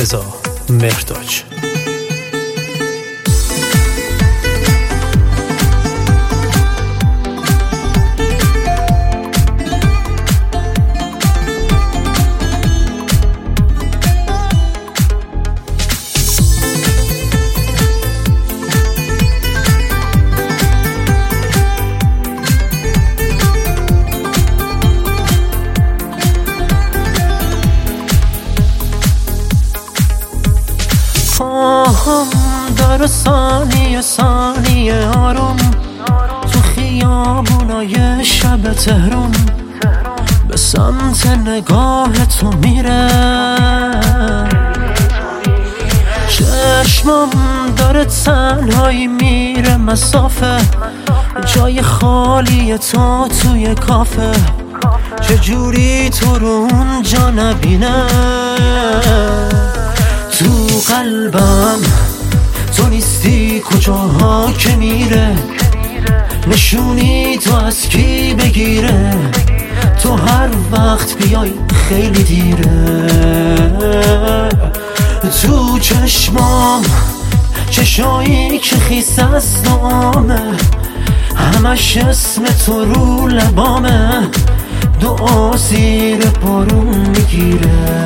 رضا مهرداد. داره ثانیه ثانیه آروم تو خیابونای شب تهرون به سمت نگاه تو میره. چشمم داره تنهایی میره مسافه، جای خالی تو توی کافه، چجوری تو رو اونجا نبینه؟ تو قلبم تو نیستی کجاها که میره، نشونی تو از کی بگیره، تو هر وقت بیای خیلی دیره. تو چشمام چشایی که خیس از نامه، همش اسم تو رو لبامه، دعا زیر بارون میگیره.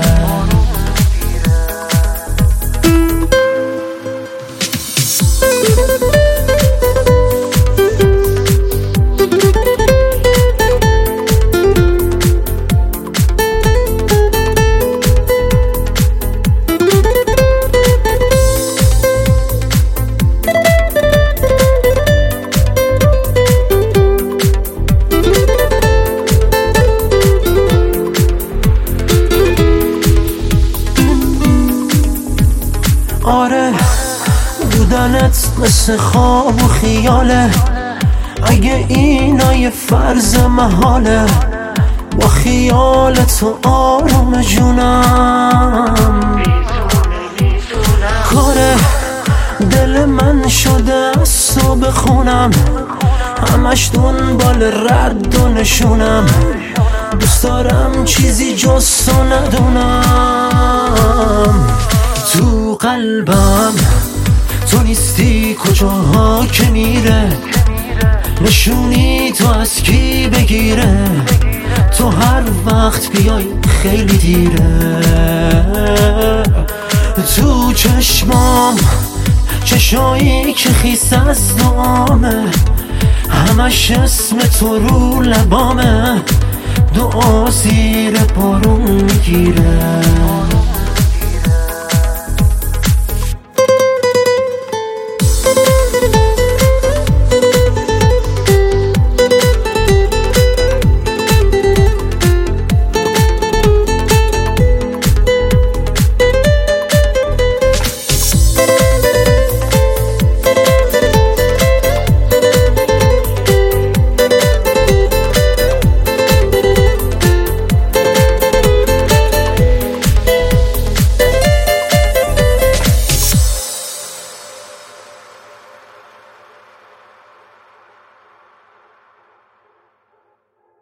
آره بودنت مثل خواب و خیاله، اگه اینا یه فرض محاله، با خیال تو آروم جونم. کاره دل من شده از تو بخونم، همش دنبال رد و نشونم، دوست دارم چیزی جز تو ندونم. تو قلبم تو نیستی کجاها که میره، نشونی تو از کی بگیره، تو هر وقت بیای خیلی دیره. تو چشمام چشایی که خیس از نامه، همش اسم تو رو لبامه، دعا زیر بارون میگیره.